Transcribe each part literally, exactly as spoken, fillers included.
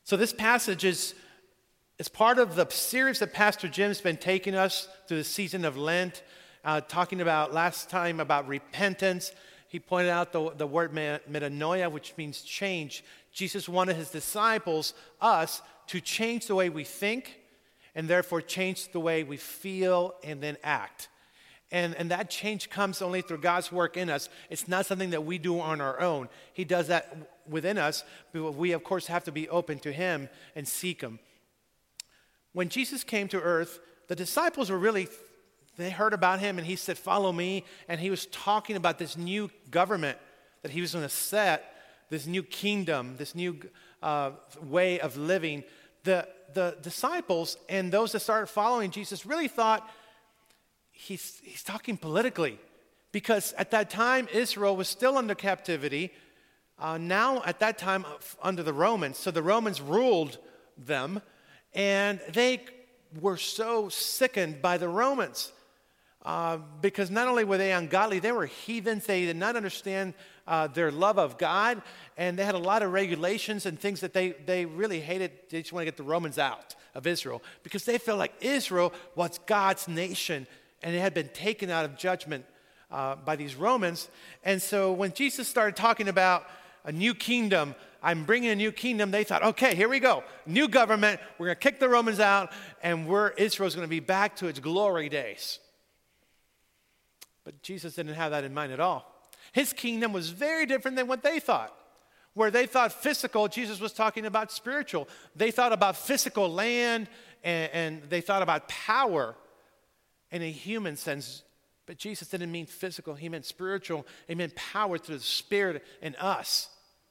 So this passage is, is part of the series that Pastor Jim's been taking us through the season of Lent, uh, talking about last time about repentance. He pointed out the, the word metanoia, which means change. Jesus wanted his disciples, us, to change the way we think and therefore change the way we feel and then act. And, and that change comes only through God's work in us. It's not something that we do on our own. He does that within us, but we, of course, have to be open to him and seek him. When Jesus came to earth, the disciples were really, they heard about him, and he said, "Follow me." And he was talking about this new government that he was going to set, this new kingdom, this new uh, way of living. The, the disciples and those that started following Jesus really thought, He's, he's talking politically, because at that time, Israel was still under captivity. Uh, now, at that time, under the Romans. So the Romans ruled them, and they were so sickened by the Romans uh, because not only were they ungodly, they were heathens. They did not understand uh, their love of God, and they had a lot of regulations and things that they, they really hated. They just want to get the Romans out of Israel because they felt like Israel was God's nation, and it had been taken out of judgment uh, by these Romans. And so when Jesus started talking about a new kingdom, I'm bringing a new kingdom, they thought, okay, here we go. New government, we're going to kick the Romans out, and we're, Israel's going to be back to its glory days. But Jesus didn't have that in mind at all. His kingdom was very different than what they thought. Where they thought physical, Jesus was talking about spiritual. They thought about physical land, and, and they thought about power in a human sense, but Jesus didn't mean physical. He meant spiritual. He meant power through the Spirit in us.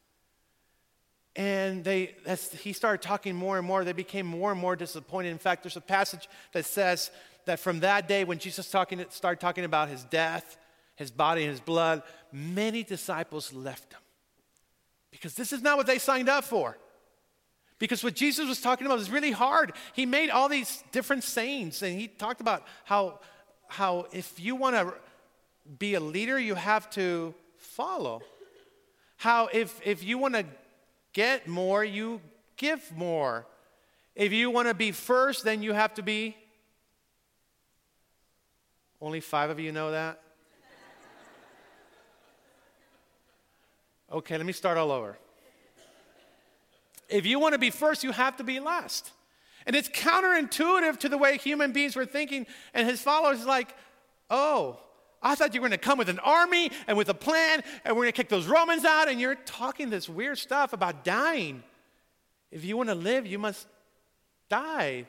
And they, as he started talking more and more, they became more and more disappointed. In fact, there's a passage that says that from that day when Jesus talking, started talking about his death, his body and his blood, many disciples left him. Because this is not what they signed up for. Because what Jesus was talking about was really hard. He made all these different sayings, and he talked about how, how if you want to be a leader, you have to follow. How if, if you want to get more, you give more. If you want to be first, then you have to be. Only five of you know that? Okay, let me start all over. If you want to be first, you have to be last. And it's counterintuitive to the way human beings were thinking. And his followers are like, oh, I thought you were going to come with an army and with a plan, and we're going to kick those Romans out, and you're talking this weird stuff about dying. If you want to live, you must die.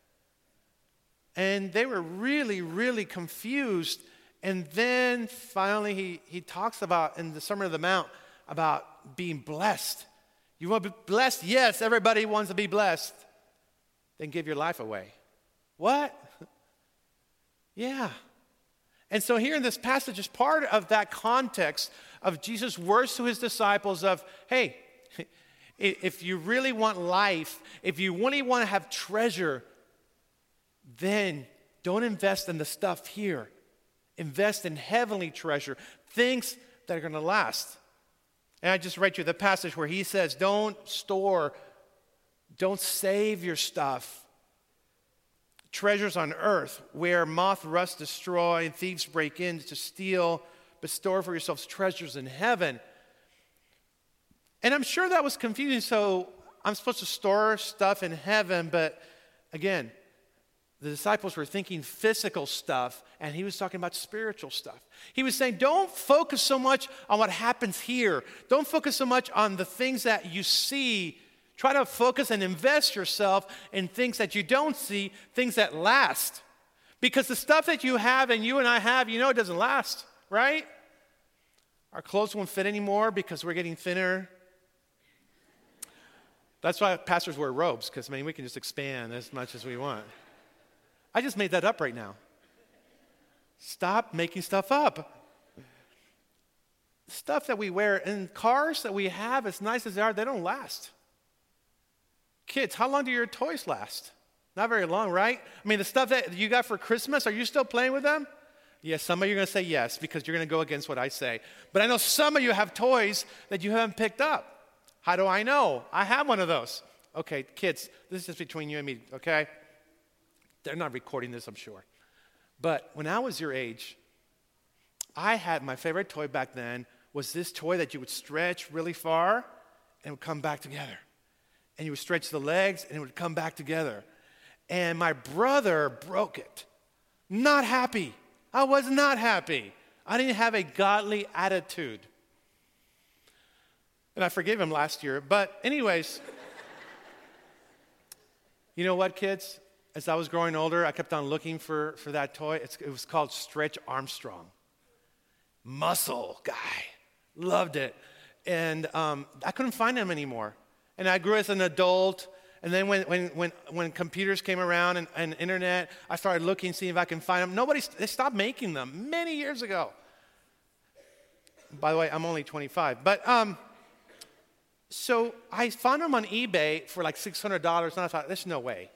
And they were really, really confused. And then finally he, he talks about, in the Sermon on the Mount, about being blessed. You want to be blessed? Yes, everybody wants to be blessed. Then give your life away. What? Yeah. And so here in this passage is part of that context of Jesus' words to his disciples of, hey, if you really want life, if you really want to have treasure, then don't invest in the stuff here. Invest in heavenly treasure, things that are going to last. And I just read you the passage where he says, don't store, don't save your stuff. Treasures on earth where moth, rust, destroy, and thieves break in to steal, but store for yourselves treasures in heaven. And I'm sure that was confusing. So I'm supposed to store stuff in heaven, but again, the disciples were thinking physical stuff, and he was talking about spiritual stuff. He was saying, don't focus so much on what happens here. Don't focus so much on the things that you see. Try to focus and invest yourself in things that you don't see, things that last. Because the stuff that you have and you and I have, you know it doesn't last, right? Our clothes won't fit anymore because we're getting thinner. That's why pastors wear robes, because, I mean, we can just expand as much as we want. I just made that up right now. Stop making stuff up. Stuff that we wear and cars that we have, as nice as they are, they don't last. Kids, how long do your toys last? Not very long, right? I mean, the stuff that you got for Christmas, are you still playing with them? Yes, some of you are going to say yes because you're going to go against what I say. But I know some of you have toys that you haven't picked up. How do I know? I have one of those. Okay, kids, this is just between you and me, okay? They're not recording this, I'm sure. But when I was your age, I had my favorite toy back then was this toy that you would stretch really far and it would come back together. And you would stretch the legs and it would come back together. And my brother broke it. Not happy. I was not happy. I didn't have a godly attitude. And I forgave him last year. But anyways, you know what, kids? As I was growing older, I kept on looking for, for that toy. It's, it was called Stretch Armstrong. Muscle guy. Loved it. And um, I couldn't find him anymore. And I grew as an adult. And then when when when, when computers came around and, and internet, I started looking, seeing if I can find them. Nobody, they stopped making them many years ago. By the way, I'm only twenty-five. But um, so I found them on eBay for like six hundred dollars. And I thought, there's no way.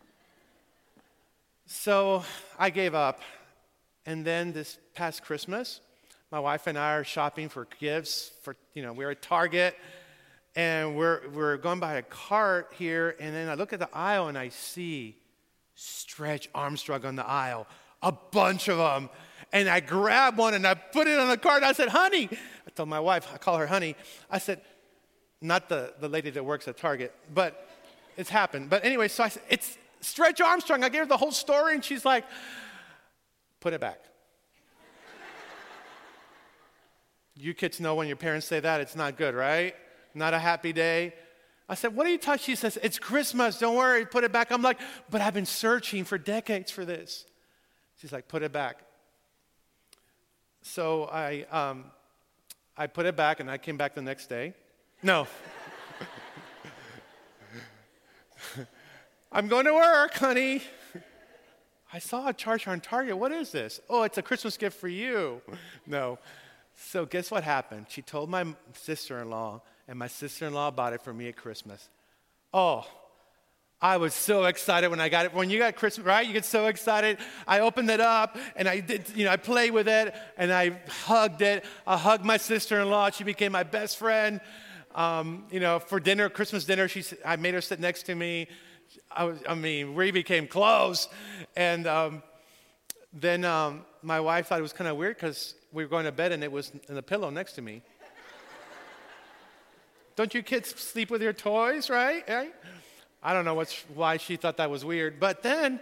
So I gave up. And then this past Christmas, my wife and I are shopping for gifts. For you know, we're at Target. And we're we're going by a cart here, and then I look at the aisle, and I see Stretch Armstrong on the aisle, a bunch of them. And I grab one, and I put it on the cart. I said, honey, I told my wife, I call her honey. I said, not the, the lady that works at Target, but it's happened. But anyway, so I said, it's Stretch Armstrong. I gave her the whole story, and she's like, put it back. You kids know when your parents say that, it's not good, right? Not a happy day. I said, what are you talking? She says, it's Christmas. Don't worry, put it back. I'm like, but I've been searching for decades for this. She's like, put it back. So I, um, I put it back, and I came back the next day. No. I'm going to work, honey. I saw a charge on Target. What is this? Oh, it's a Christmas gift for you. No. So guess what happened? She told my sister-in-law, and my sister-in-law bought it for me at Christmas. Oh, I was so excited when I got it. When you got Christmas, right? You get so excited. I opened it up, and I did, you know, I played with it, and I hugged it. I hugged my sister-in-law. She became my best friend. Um, you know, for dinner, Christmas dinner, she, I made her sit next to me. I, was, I mean, we became close. And um, then um, my wife thought it was kind of weird because we were going to bed, and it was in the pillow next to me. Don't you kids sleep with your toys, right? right? I don't know what's, why she thought that was weird. But then,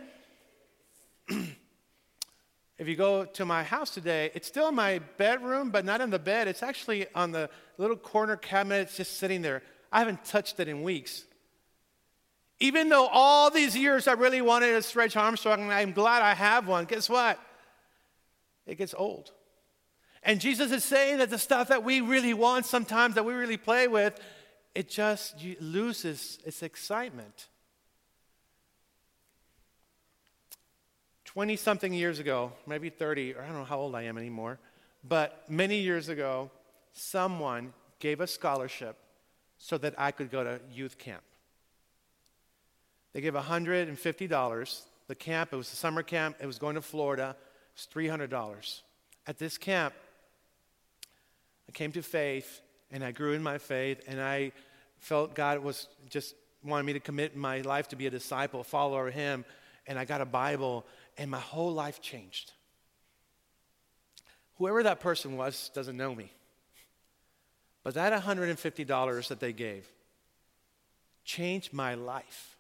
if you go to my house today, it's still in my bedroom, but not in the bed. It's actually on the little corner cabinet. It's just sitting there. I haven't touched it in weeks. Even though all these years I really wanted a Stretch Armstrong, and I'm glad I have one, guess what? It gets old. And Jesus is saying that the stuff that we really want sometimes, that we really play with, it just loses its excitement. twenty-something years ago, maybe thirty, or I don't know how old I am anymore, but many years ago, someone gave a scholarship so that I could go to youth camp. They gave one hundred fifty dollars. The camp, it was a summer camp, it was going to Florida, it was three hundred dollars. At this camp, I came to faith, and I grew in my faith, and I felt God was just wanted me to commit my life to be a disciple, a follower of Him, and I got a Bible, and my whole life changed. Whoever that person was doesn't know me, but that one hundred fifty dollars that they gave changed my life.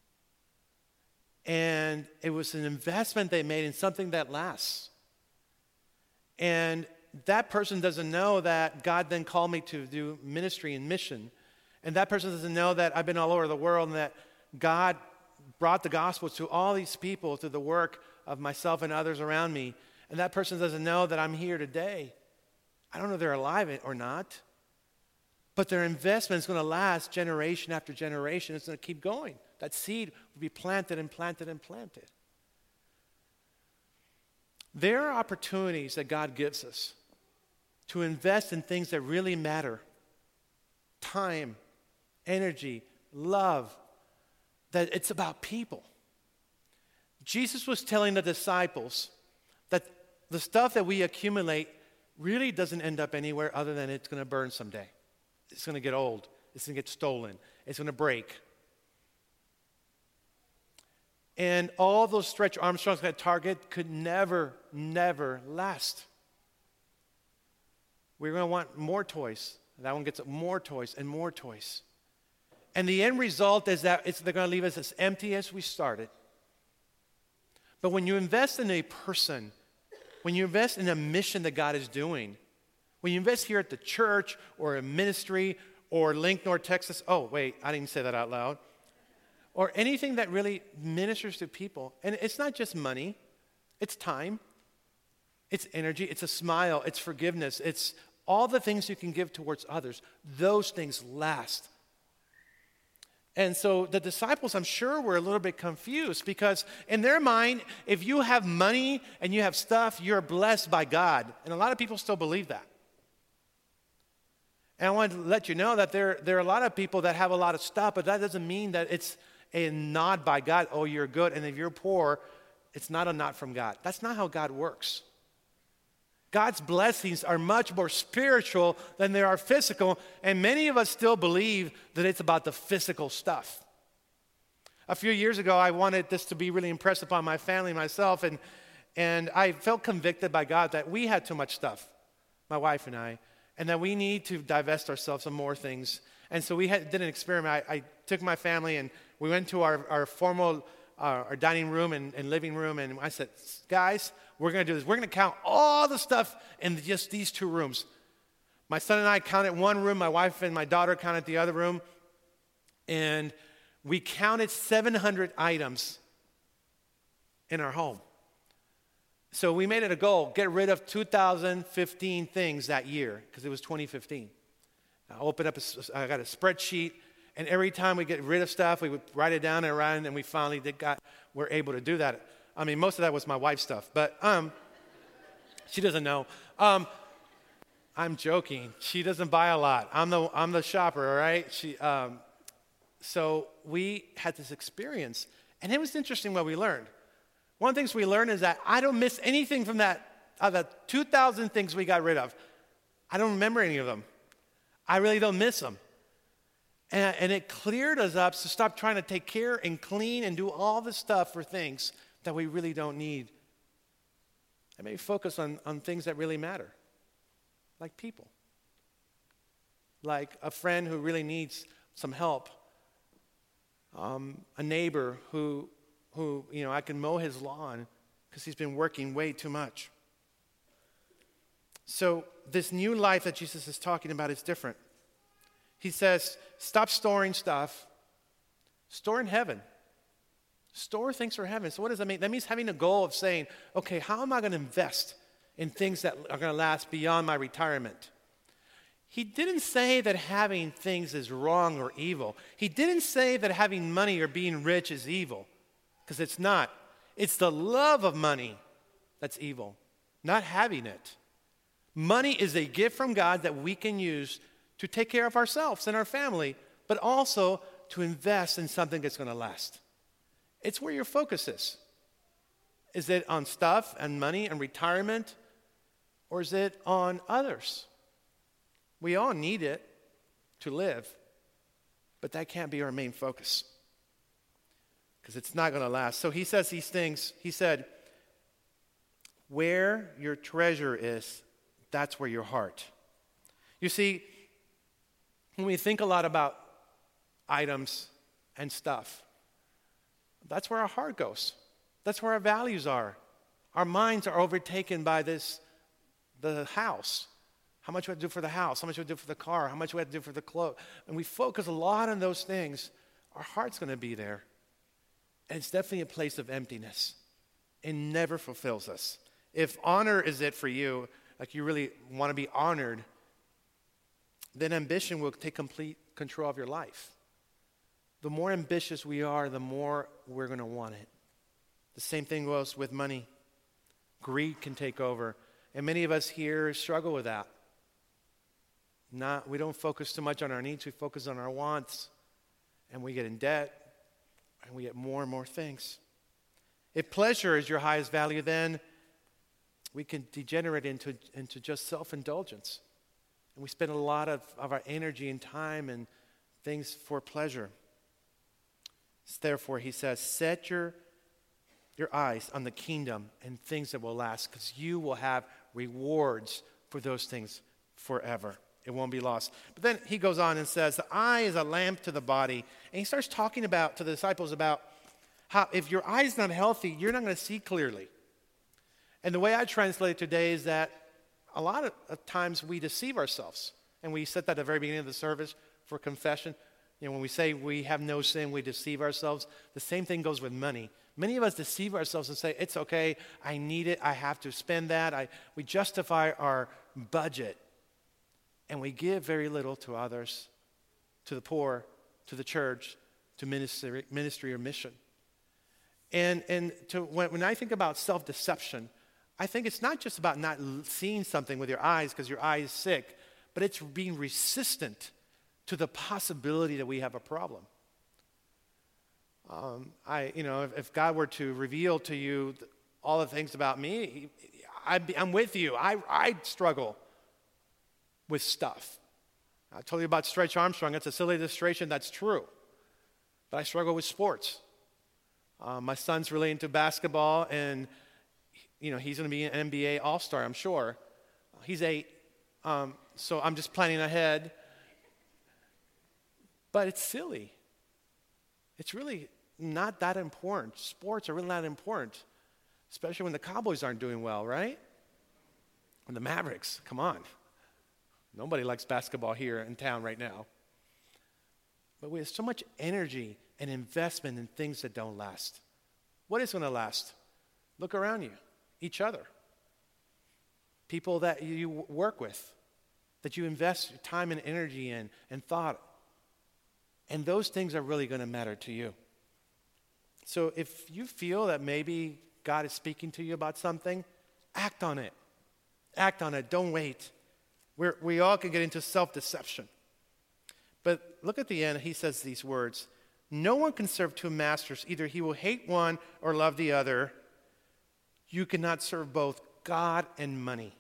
And it was an investment they made in something that lasts. And that person doesn't know that God then called me to do ministry and mission. And that person doesn't know that I've been all over the world and that God brought the gospel to all these people through the work of myself and others around me. And that person doesn't know that I'm here today. I don't know if they're alive or not. But their investment is going to last generation after generation. It's going to keep going. That seed will be planted and planted and planted. There are opportunities that God gives us to invest in things that really matter. Time, energy, love. That it's about people. Jesus was telling the disciples that the stuff that we accumulate really doesn't end up anywhere other than it's going to burn someday. It's going to get old. It's going to get stolen. It's going to break. And all those Stretch Armstrongs at Target could never, never last. We're going to want more toys. That one gets more toys and more toys. And the end result is that it's, they're going to leave us as empty as we started. But when you invest in a person, when you invest in a mission that God is doing, when you invest here at the church or a ministry or Link North Texas, oh, wait, I didn't say that out loud, or anything that really ministers to people, and it's not just money, it's time, it's energy, it's a smile, it's forgiveness, it's all the things you can give towards others. Those things last. And so the disciples, I'm sure, were a little bit confused because in their mind, if you have money and you have stuff, you're blessed by God. And a lot of people still believe that. And I want to let you know that there, there are a lot of people that have a lot of stuff, but that doesn't mean that it's a nod by God, oh, you're good. And if you're poor, it's not a nod from God. That's not how God works. God's blessings are much more spiritual than they are physical, and many of us still believe that it's about the physical stuff. A few years ago, I wanted this to be really impressed upon my family and myself, and, and I felt convicted by God that we had too much stuff, my wife and I, and that we need to divest ourselves of more things. And so we had, did an experiment. I, I took my family, and we went to our, our formal uh, our dining room and, and living room, and I said, guys, we're going to do this. We're going to count all the stuff in just these two rooms. My son and I counted one room. My wife and my daughter counted the other room. And we counted seven hundred items in our home. So we made it a goal, get rid of two thousand fifteen things that year, because it was twenty fifteen. I opened up, a, I got a spreadsheet, and every time we get rid of stuff, we would write it down and around, and we finally did got, were able to do that. I mean, most of that was my wife's stuff, but um, she doesn't know. Um, I'm joking. She doesn't buy a lot. I'm the I'm the shopper, all right? She. Um, so we had this experience, and it was interesting what we learned. One of the things we learned is that I don't miss anything from that. Of the two thousand things we got rid of, I don't remember any of them. I really don't miss them. And, and it cleared us up to stop trying to take care and clean and do all this stuff for things that we really don't need. And maybe focus on, on things that really matter, like people. Like a friend who really needs some help. Um, a neighbor who, who, you know, I can mow his lawn because he's been working way too much. So this new life that Jesus is talking about is different. He says, stop storing stuff. Store in heaven. Store things for heaven. So what does that mean? That means having a goal of saying, okay, how am I going to invest in things that are going to last beyond my retirement? He didn't say that having things is wrong or evil. He didn't say that having money or being rich is evil, because it's not. It's the love of money that's evil, not having it. Money is a gift from God that we can use to take care of ourselves and our family, but also to invest in something that's going to last. It's where your focus is. Is it on stuff and money and retirement, or is it on others? We all need it to live, but that can't be our main focus because it's not going to last. So he says these things. He said, where your treasure is, that's where your heart. You see, when we think a lot about items and stuff, that's where our heart goes. That's where our values are. Our minds are overtaken by this, the house. How much we have to do for the house? How much we have to do for the car? How much we have to do for the clothes? And we focus a lot on those things. Our heart's going to be there. And it's definitely a place of emptiness. It never fulfills us. If honor is it for you, like you really want to be honored, then ambition will take complete control of your life. The more ambitious we are, the more we're going to want it. The same thing goes with money. Greed can take over. And many of us here struggle with that. Not, we don't focus too much on our needs. We focus on our wants. And we get in debt. And we get more and more things. If pleasure is your highest value, then we can degenerate into, into just self-indulgence. And we spend a lot of, of our energy and time and things for pleasure. Therefore, he says, set your your eyes on the kingdom and things that will last, because you will have rewards for those things forever. It won't be lost. But then he goes on and says, the eye is a lamp to the body. And he starts talking about to the disciples about how if your eye is not healthy, you're not going to see clearly. And the way I translate it today is that a lot of, of times we deceive ourselves. And we said that at the very beginning of the service for confession. You know, when we say we have no sin, we deceive ourselves. The same thing goes with money. Many of us deceive ourselves and say, it's okay, I need it, I have to spend that. I, we justify our budget. And we give very little to others, to the poor, to the church, to ministry, ministry or mission. And, and to, when, when I think about self-deception, I think it's not just about not seeing something with your eyes because your eye is sick, but it's being resistant to the possibility that we have a problem. Um, I, you know, if, if God were to reveal to you all the things about me, I'd be, I'm with you. I, I struggle with stuff. I told you about Stretch Armstrong. It's a silly illustration. That's true. But I struggle with sports. Uh, my son's really into basketball, and you know he's going to be an N B A All-Star, I'm sure. He's eight, um, so I'm just planning ahead. But it's silly. It's really not that important. Sports are really not important, especially when the Cowboys aren't doing well, right? And the Mavericks, come on. Nobody likes basketball here in town right now. But we have so much energy and investment in things that don't last. What is going to last? Look around you, each other. People that you work with, that you invest your time and energy in and thought. And those things are really going to matter to you. So if you feel that maybe God is speaking to you about something, act on it. Act on it. Don't wait. We're, we all can get into self-deception. But look at the end. He says these words. No one can serve two masters. Either he will hate one or love the other. You cannot serve both God and money.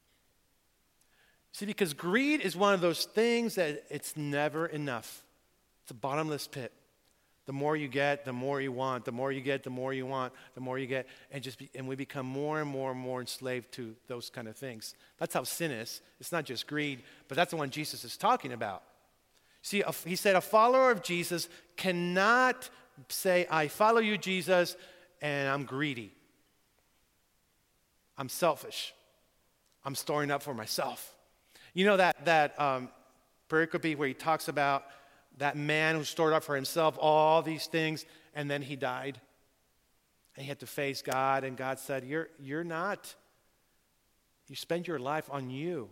See, because greed is one of those things that it's never enough. It's a bottomless pit. The more you get, the more you want. The more you get, the more you want. The more you get, and just be, and we become more and more and more enslaved to those kind of things. That's how sin is. It's not just greed, but that's the one Jesus is talking about. See, a, he said a follower of Jesus cannot say, "I follow you, Jesus, and I'm greedy. I'm selfish. I'm storing up for myself." You know that that um, pericope where he talks about that man who stored up for himself all these things, and then he died. And he had to face God, and God said, you're, you're not, you spend your life on you.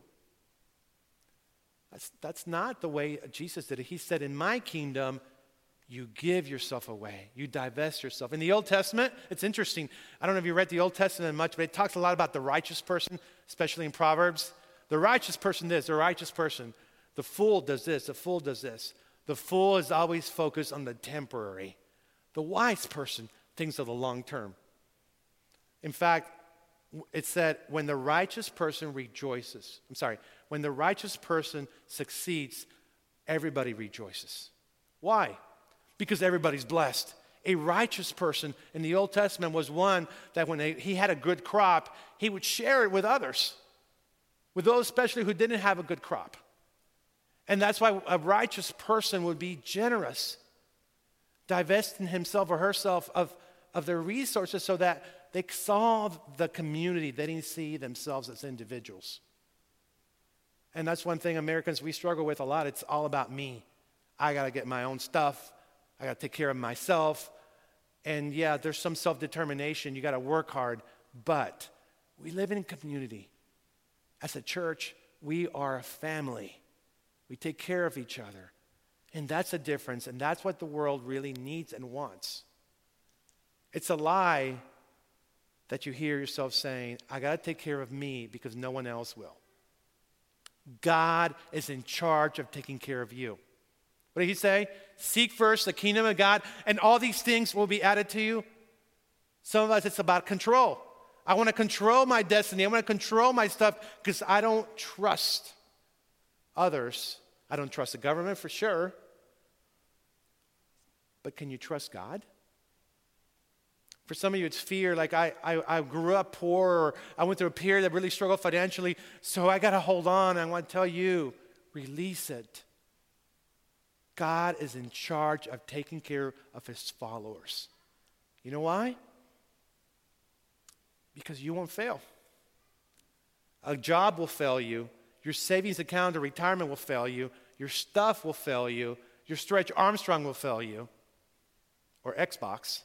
That's, that's not the way Jesus did it. He said, in my kingdom, you give yourself away. You divest yourself. In the Old Testament, it's interesting. I don't know if you read the Old Testament much, but it talks a lot about the righteous person, especially in Proverbs. The righteous person this, the righteous person. The fool does this, the fool does this. The fool is always focused on the temporary. The wise person thinks of the long term. In fact, it said, when the righteous person rejoices, I'm sorry, when the righteous person succeeds, everybody rejoices. Why? Because everybody's blessed. A righteous person in the Old Testament was one that when they, he had a good crop, he would share it with others, with those especially who didn't have a good crop. And that's why a righteous person would be generous, divesting himself or herself of, of their resources so that they saw the community. They didn't see themselves as individuals. And that's one thing Americans, we struggle with a lot. It's all about me. I got to get my own stuff. I got to take care of myself. And yeah, there's some self-determination. You got to work hard. But we live in a community. As a church, we are a family. We take care of each other. And that's a difference. And that's what the world really needs and wants. It's a lie that you hear yourself saying, I got to take care of me because no one else will. God is in charge of taking care of you. What did he say? Seek first the kingdom of God, and all these things will be added to you. Some of us, it's about control. I want to control my destiny. I want to control my stuff because I don't trust others. I don't trust the government for sure. But can you trust God? For some of you, it's fear, like I, I, I grew up poor, or I went through a period that really struggled financially, so I got to hold on. I want to tell you, release it. God is in charge of taking care of his followers. You know why? Because you won't fail. A job will fail you. Your savings account or retirement will fail you. Your stuff will fail you. Your Stretch Armstrong will fail you. Or Xbox.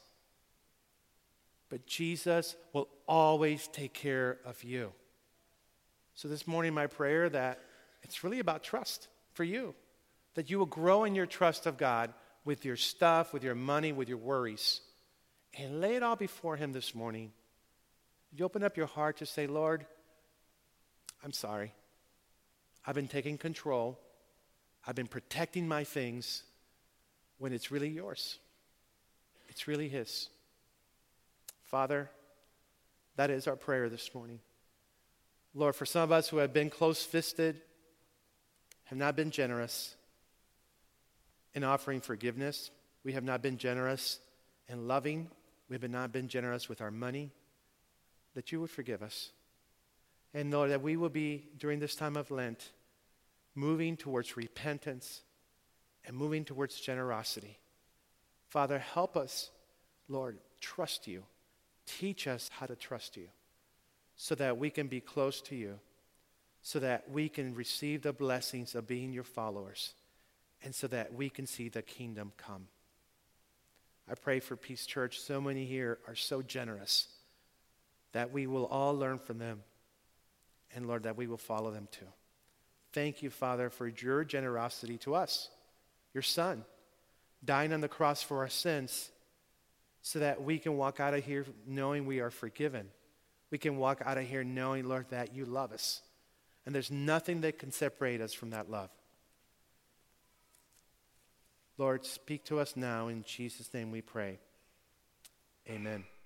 But Jesus will always take care of you. So this morning, my prayer that it's really about trust for you. That you will grow in your trust of God with your stuff, with your money, with your worries. And lay it all before him this morning. You open up your heart to say, Lord, I'm sorry. I've been taking control. I've been protecting my things when it's really yours. It's really his. Father, that is our prayer this morning. Lord, for some of us who have been close-fisted, have not been generous in offering forgiveness, we have not been generous in loving, we have not been generous with our money, that you would forgive us. And Lord, that we will be, during this time of Lent, moving towards repentance and moving towards generosity. Father, help us, Lord, trust you. Teach us how to trust you so that we can be close to you, so that we can receive the blessings of being your followers, and so that we can see the kingdom come. I pray for Peace Church. So many here are so generous that we will all learn from them, and Lord, that we will follow them too. Thank you, Father, for your generosity to us, your Son, dying on the cross for our sins, so that we can walk out of here knowing we are forgiven. We can walk out of here knowing, Lord, that you love us. And there's nothing that can separate us from that love. Lord, speak to us now. In Jesus' name we pray. Amen.